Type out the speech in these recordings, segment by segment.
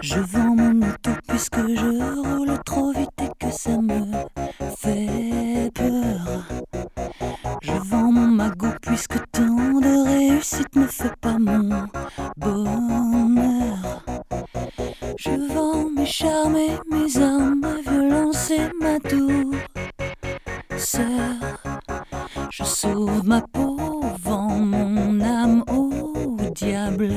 Je vends mon auto puisque je roule trop vite et que ça me fait peur. Je vends mon magot puisque tant de réussite ne fait pas mon bonheur. Je vends mes charmes et mes armes, ma violence et ma douceur. Je sauve ma peau, vends mon âme au diable.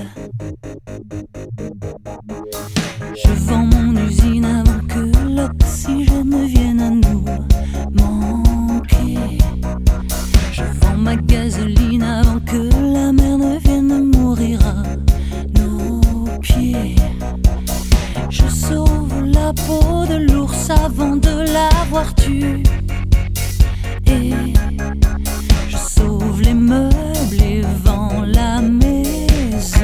Je vends mon usine avant que l'oxygène ne vienne à nous manquer. Je vends ma gasoline avant que la mer ne vienne mourir à nos pieds. Je sauve la peau de l'ours avant de l'avoir tué. Et je sauve les meubles et vends la maison.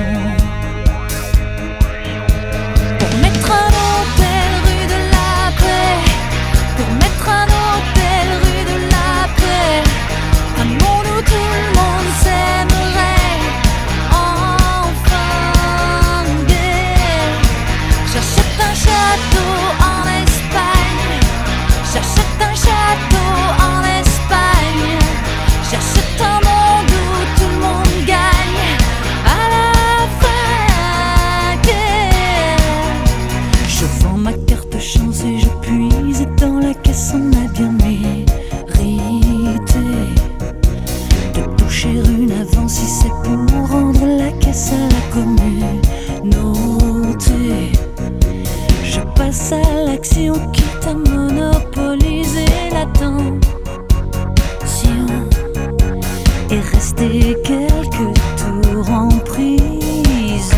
Pour mettre un hôtel rue de la Paix, pour mettre un hôtel rue de la Paix, un monde où tout le monde s'aimerait, enfin guerre. J'achète un château en Espagne, j'achète un château en Espagne, j'achète un monde où tout le monde gagne à la fin guerre. Je vends ma carte chance et je puise dans la caisse, on a bien mérité de toucher une avance si c'est pour rendre la caisse à la communauté. Je passe à l'action quitte à monopoliser l'attention et rester quelques tours en prison.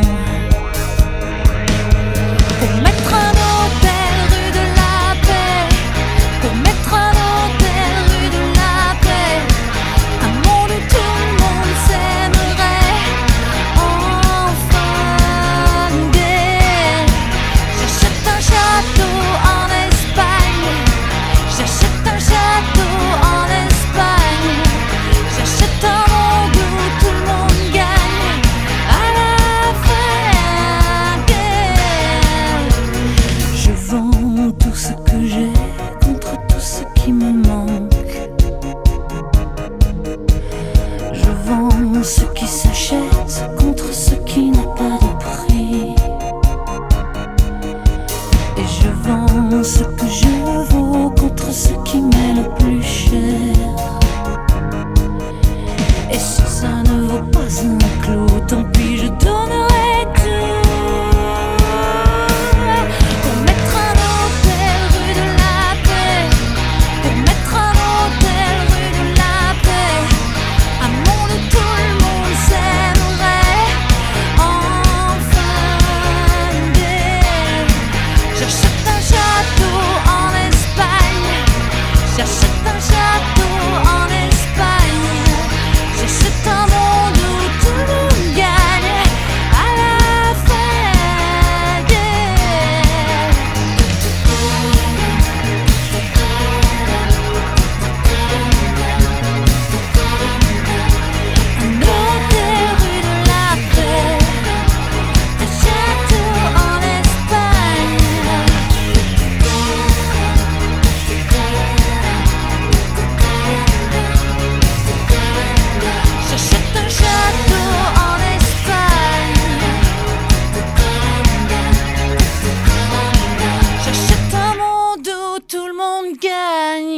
Pour mettre un hôtel rue de la Paix, pour mettre un hôtel rue de la Paix, un monde où tout le monde s'aimerait, enfin guerre. J'achète un château en Espagne, j'achète un château en Espagne, j'achète un monde où tout le monde gagne à la fin guerre. Je vends tout ce que j'ai contre tout ce qui me manque. Je vends ce qui s'achète contre ce qui n'a pas de prix. Et je vends ce que je vaux contre ce qui m'est le plus cher. Et si ça ne vaut pas un clou, tant pis, je donnerai tout. Pour mettre un hôtel rue de la Paix, pour mettre un hôtel rue de la Paix, un monde où tout le monde s'aimerait, enfin guerre. J'achète un château en Espagne, j'achète un château en Espagne, j'achète un monde où tout le monde gagne à la fin guerre. Un hôtel rue de la Paix, un château en Espagne. J'achète un château en Espagne, j'achète un monde où tout le monde gagne.